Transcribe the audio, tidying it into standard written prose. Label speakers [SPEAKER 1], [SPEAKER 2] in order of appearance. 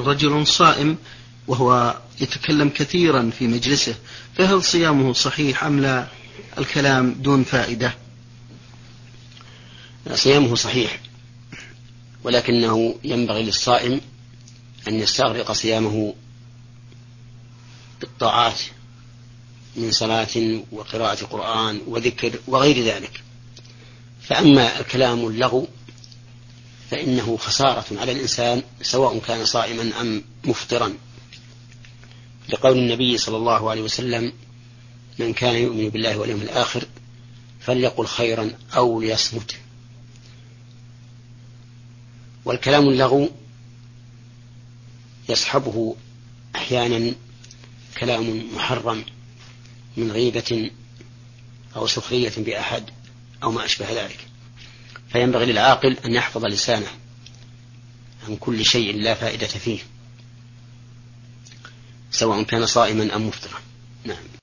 [SPEAKER 1] رجل صائم وهو يتكلم كثيرا في مجلسه، فهل صيامه صحيح أم لا؟ الكلام دون فائدة.
[SPEAKER 2] صيامه صحيح، ولكنه ينبغي للصائم أن يستغرق صيامه بالطاعات من صلاة وقراءة قرآن وذكر وغير ذلك. فأما الكلام اللغو فإنه خسارة على الإنسان سواء كان صائما أم مفطرا، لقول النبي صلى الله عليه وسلم: من كان يؤمن بالله واليوم الآخر فليقل خيرا أو ليصمت. والكلام اللغو يصحبه أحيانا كلام محرم من غيبة أو سخرية بأحد أو ما أشبه ذلك، فينبغي للعاقل أن يحفظ لسانه عن كل شيء لا فائدة فيه سواء كان صائما أم مفطرا. نعم.